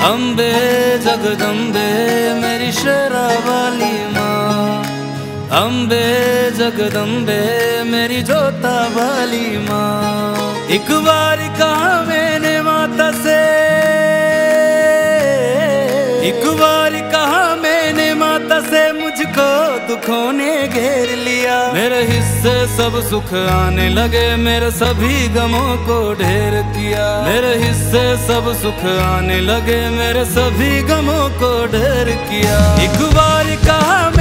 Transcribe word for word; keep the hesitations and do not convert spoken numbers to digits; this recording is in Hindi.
अम्बे जगदम्बे मेरी शेरा वाली माँ, अम्बे जगदम्बे मेरी जोता वाली माँ। एक बार कहा मैंने माता से, एक बार कहा मैंने माता से, मुझको दुखों ने घेर लिया। मेरे हिस्से सब सुख आने लगे, मेरे सभी गमों को ढेर किया। मेरे हिस्से सब सुख आने लगे, मेरे सभी गमों को ढेर किया। एक बार कहा